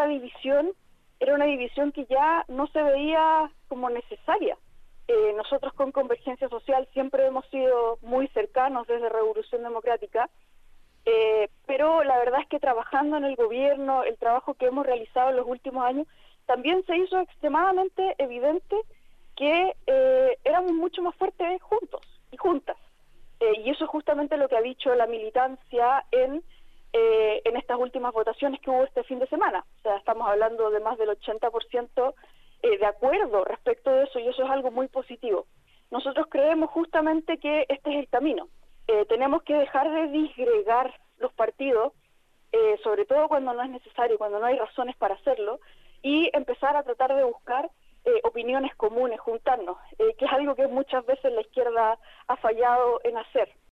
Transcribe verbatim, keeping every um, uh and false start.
división era una división que ya no se veía como necesaria. Eh, nosotros con Convergencia Social siempre hemos sido muy cercanos desde Revolución Democrática, eh, pero la verdad es que trabajando en el gobierno, el trabajo que hemos realizado en los últimos años, también se hizo extremadamente evidente que eh, éramos mucho más fuertes juntos y juntas. Eh, y eso es justamente lo que ha dicho la militancia en, eh, en estas últimas votaciones que hubo este fin de semana. O sea, estamos hablando de más del ochenta por ciento eh, de acuerdo respecto de eso, y eso es algo muy positivo. Nosotros creemos justamente que este es el camino. Eh, tenemos que dejar de disgregar los partidos, eh, sobre todo cuando no es necesario, cuando no hay razones para hacerlo, y empezar a tratar de buscar eh, opiniones comunes, juntarnos, eh, que es algo que muchas veces la izquierda ha fallado en hacer.